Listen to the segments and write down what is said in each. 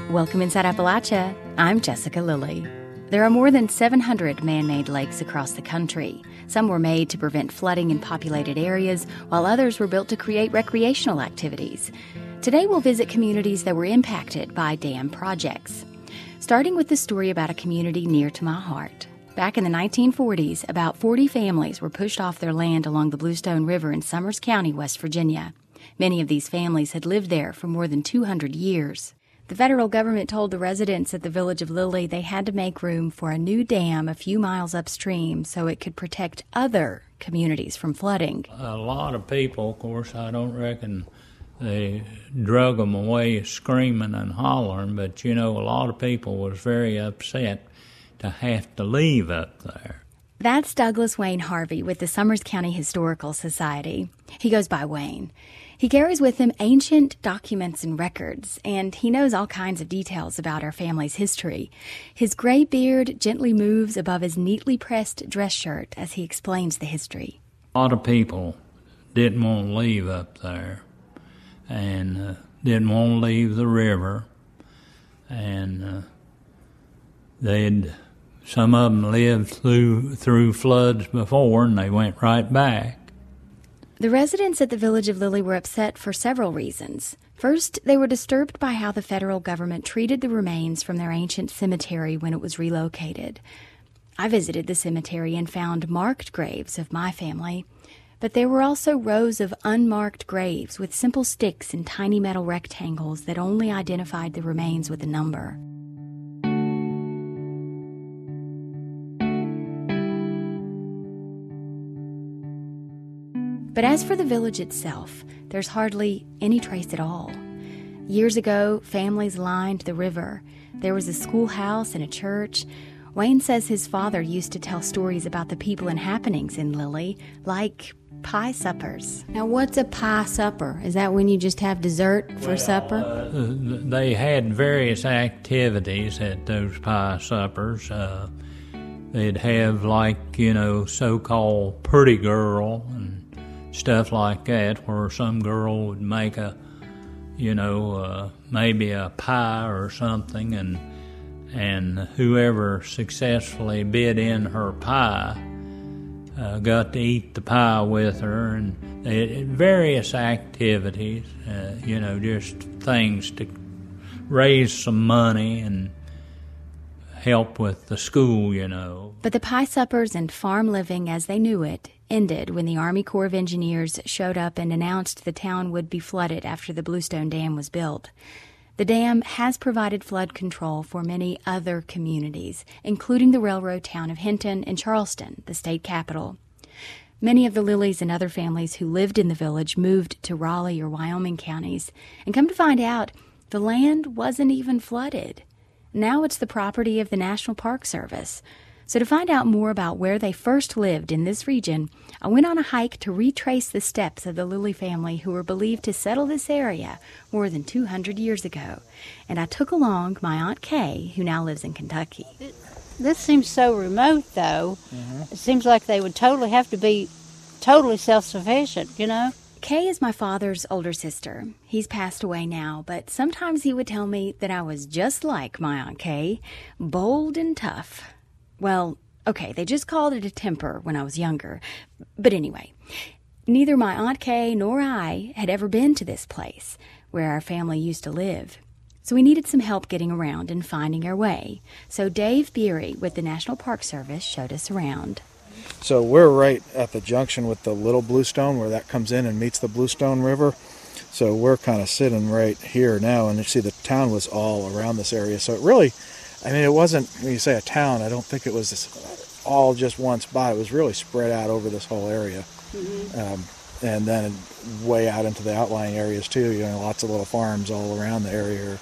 Welcome inside Appalachia. I'm Jessica Lilly. There are more than 700 man-made lakes across the country. Some were made to prevent flooding in populated areas, while others were built to create recreational activities. Today we'll visit communities that were impacted by dam projects. Starting with the story about a community near to my heart. Back in the 1940s, about 40 families were pushed off their land along the Bluestone River in Summers County, West Virginia. Many of these families had lived there for more than 200 years. The federal government told the residents at the village of Lilly they had to make room for a new dam a few miles upstream so it could protect other communities from flooding. A lot of people, of course, I don't reckon they drug them away screaming and hollering, but, a lot of people was very upset to have to leave up there. That's Douglas Wayne Harvey with the Summers County Historical Society. He goes by Wayne. He carries with him ancient documents and records, and he knows all kinds of details about our family's history. His gray beard gently moves above his neatly pressed dress shirt as he explains the history. A lot of people didn't want to leave up there and didn't want to leave the river, and some of them lived through floods before, and they went right back. The residents at the village of Lilly were upset for several reasons. First, they were disturbed by how the federal government treated the remains from their ancient cemetery when it was relocated. I visited the cemetery and found marked graves of my family, but there were also rows of unmarked graves with simple sticks and tiny metal rectangles that only identified the remains with a number. But as for the village itself, there's hardly any trace at all. Years ago, families lined the river. There was a schoolhouse and a church. Wayne says his father used to tell stories about the people and happenings in Lilly, like pie suppers. Now, what's a pie supper? Is that when you just have dessert for supper? They had various activities at those pie suppers. They'd have, so-called pretty girl and stuff like that, where some girl would make maybe a pie or something, and whoever successfully bid in her pie got to eat the pie with her, and various activities, just things to raise some money and help with the school, But the pie suppers and farm living as they knew it ended when the Army Corps of Engineers showed up and announced the town would be flooded after the Bluestone Dam was built. The dam has provided flood control for many other communities, including the railroad town of Hinton and Charleston, the state capital. Many of the Lillys and other families who lived in the village moved to Raleigh or Wyoming counties, and come to find out, the land wasn't even flooded. Now it's the property of the National Park Service. So to find out more about where they first lived in this region, I went on a hike to retrace the steps of the Lilly family who were believed to settle this area more than 200 years ago. And I took along my Aunt Kay, who now lives in Kentucky. This seems so remote, though. It seems like they would have to be totally self-sufficient, Kay is my father's older sister. He's passed away now, but sometimes he would tell me that I was just like my Aunt Kay, bold and tough. Well, okay, they just called it a temper when I was younger. But anyway, neither my Aunt Kay nor I had ever been to this place where our family used to live. So we needed some help getting around and finding our way. So Dave Beery with the National Park Service showed us around. So we're right at the junction with the Little Bluestone where that comes in and meets the Bluestone River. So we're kind of sitting right here now, and you see the town was all around this area. So it really, it wasn't, when you say a town, I don't think it was all just one spot. It was really spread out over this whole area. Mm-hmm. And then way out into the outlying areas too, lots of little farms all around the area here.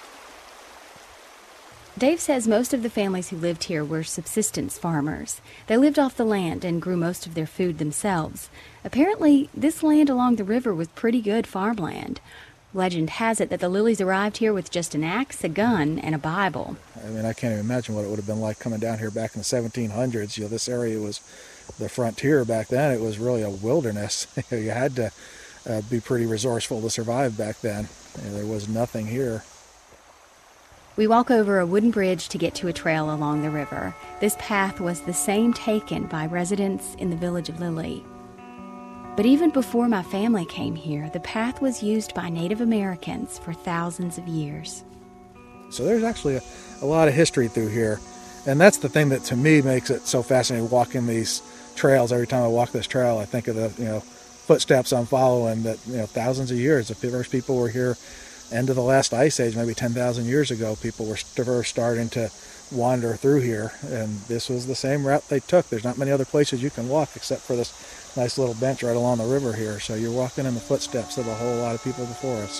Dave says most of the families who lived here were subsistence farmers. They lived off the land and grew most of their food themselves. Apparently, this land along the river was pretty good farmland. Legend has it that the Lillys arrived here with just an axe, a gun, and a Bible. I can't even imagine what it would have been like coming down here back in the 1700s. This area was the frontier back then. It was really a wilderness. You had to be pretty resourceful to survive back then. There was nothing here. We walk over a wooden bridge to get to a trail along the river. This path was the same taken by residents in the village of Lilly. But even before my family came here, the path was used by Native Americans for thousands of years. So there's actually a lot of history through here. And that's the thing that to me makes it so fascinating walking these trails. Every time I walk this trail, I think of the footsteps I'm following, that thousands of years. The first people were here end of the last ice age, maybe 10,000 years ago. People were starting to wander through here, and this was the same route they took. There's not many other places you can walk except for this nice little bench right along the river here. So you're walking in the footsteps of a whole lot of people before us.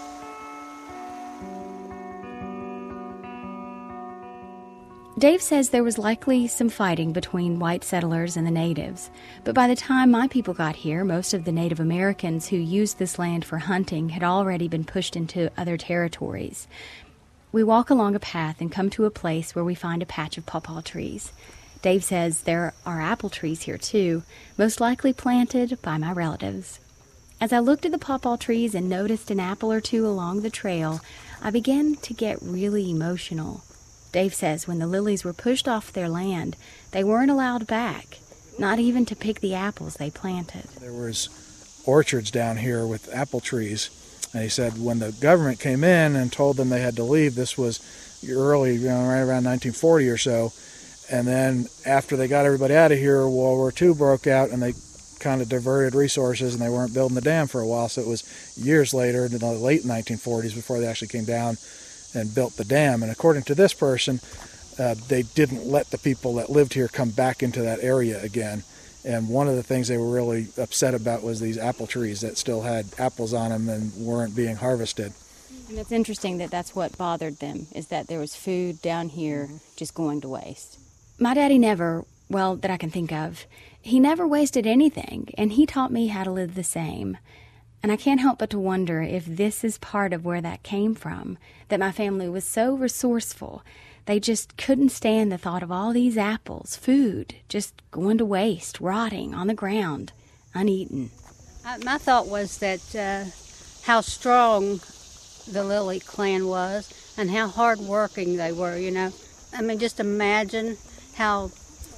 Dave says there was likely some fighting between white settlers and the natives, but by the time my people got here, most of the Native Americans who used this land for hunting had already been pushed into other territories. We walk along a path and come to a place where we find a patch of pawpaw trees. Dave says there are apple trees here too, most likely planted by my relatives. As I looked at the pawpaw trees and noticed an apple or two along the trail, I began to get really emotional. Dave says when the Lillys were pushed off their land, they weren't allowed back, not even to pick the apples they planted. There was orchards down here with apple trees, and he said when the government came in and told them they had to leave, this was early, right around 1940 or so, and then after they got everybody out of here, World War II broke out, and they kind of diverted resources, and they weren't building the dam for a while, so it was years later, in the late 1940s, before they actually came down and built the dam. And according to this person, they didn't let the people that lived here come back into that area again. And one of the things they were really upset about was these apple trees that still had apples on them and weren't being harvested. And it's interesting that that's what bothered them, is that there was food down here just going to waste. My daddy never, well, that I can think of, he never wasted anything, and he taught me how to live the same. And I can't help but to wonder if this is part of where that came from, that my family was so resourceful. They just couldn't stand the thought of all these apples, food, just going to waste, rotting on the ground, uneaten. My thought was that how strong the Lilly clan was and how hard-working they were, I mean, just imagine how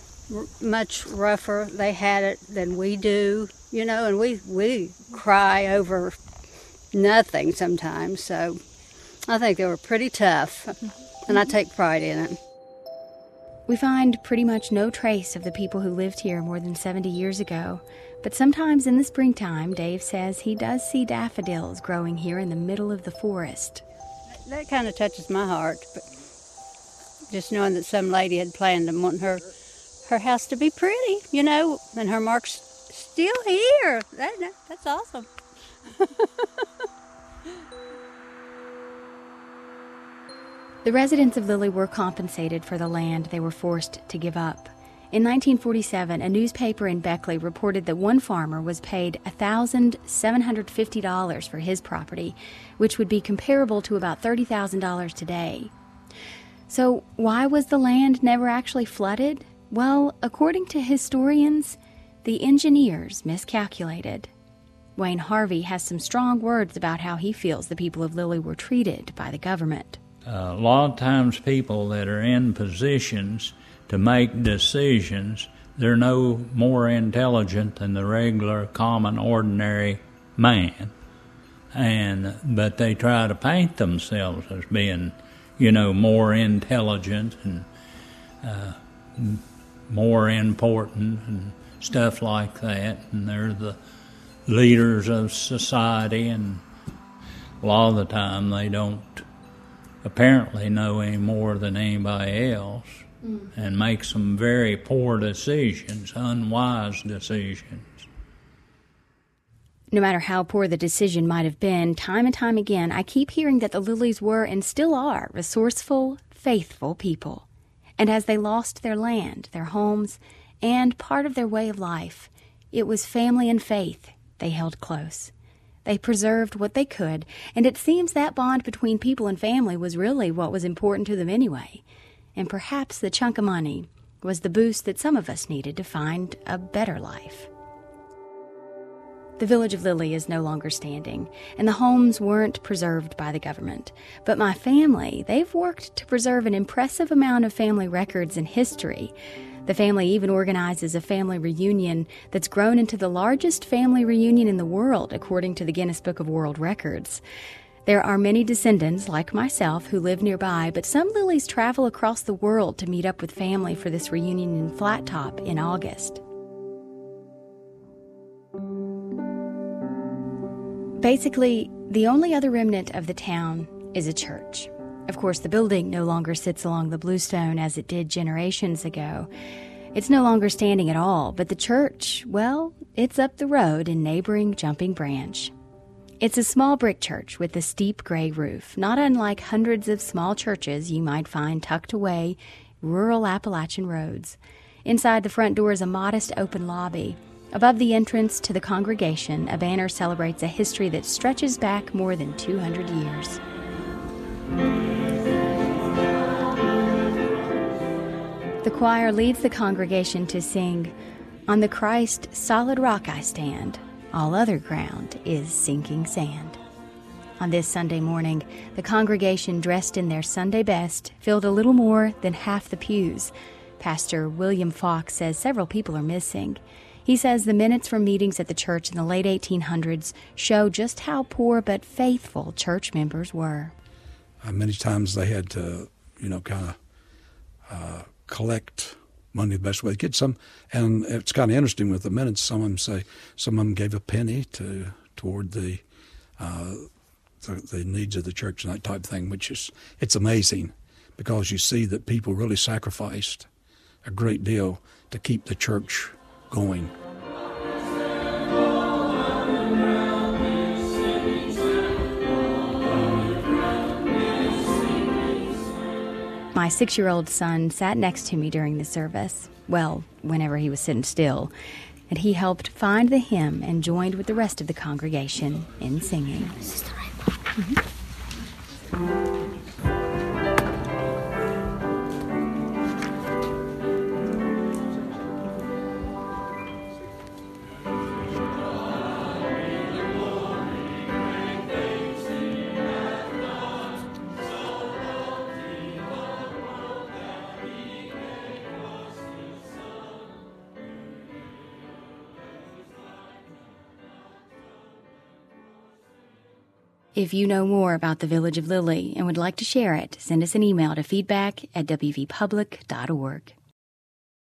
much rougher they had it than we do. And we cry over nothing sometimes, so I think they were pretty tough, and I take pride in it. We find pretty much no trace of the people who lived here more than 70 years ago, but sometimes in the springtime, Dave says he does see daffodils growing here in the middle of the forest. That kind of touches my heart, but just knowing that some lady had planned and wanting her house to be pretty, and her mark's still here. That's awesome. The residents of Lilly were compensated for the land they were forced to give up. In 1947, a newspaper in Beckley reported that one farmer was paid $1,750 for his property, which would be comparable to about $30,000 today. So why was the land never actually flooded? Well, according to historians, the engineers miscalculated. Wayne Harvey has some strong words about how he feels the people of Lilly were treated by the government. A lot of times people that are in positions to make decisions, they're no more intelligent than the regular, common, ordinary man. But they try to paint themselves as being, more intelligent and more important and stuff like that. And they're the leaders of society, and a lot of the time they don't apparently know any more than anybody else, and make some very poor decisions, unwise decisions. No matter how poor the decision might have been, time and time again, I keep hearing that the Lillys were and still are resourceful, faithful people. And as they lost their land, their homes, and part of their way of life, it was family and faith they held close. They preserved what they could, and it seems that bond between people and family was really what was important to them anyway. And perhaps the chunk of money was the boost that some of us needed to find a better life. The village of Lilly is no longer standing, and the homes weren't preserved by the government. But my family, they've worked to preserve an impressive amount of family records and history. The family even organizes a family reunion that's grown into the largest family reunion in the world, according to the Guinness Book of World Records. There are many descendants, like myself, who live nearby, but some Lillys travel across the world to meet up with family for this reunion in Flat Top in August. Basically, the only other remnant of the town is a church. Of course, the building no longer sits along the Bluestone as it did generations ago. It's no longer standing at all, but the church, well, it's up the road in neighboring Jumping Branch. It's a small brick church with a steep gray roof, not unlike hundreds of small churches you might find tucked away rural Appalachian roads. Inside the front door is a modest open lobby. Above the entrance to the congregation, a banner celebrates a history that stretches back more than 200 years. The choir leads the congregation to sing, "On the Christ solid rock I stand, all other ground is sinking sand." On this Sunday morning, the congregation, dressed in their Sunday best, filled a little more than half the pews. Pastor William Fox says several people are missing. He says the minutes from meetings at the church in the late 1800s show just how poor but faithful church members were. Many times they had to, kind of collect money the best way they could. And it's kind of interesting with the minutes. Some of them gave a penny toward the needs of the church and that type of thing, it's amazing because you see that people really sacrificed a great deal to keep the church going. My 6-year-old son sat next to me during the service, well, whenever he was sitting still, and he helped find the hymn and joined with the rest of the congregation in singing. This is the right one. If you know more about the Village of Lilly and would like to share it, send us an email to feedback@wvpublic.org.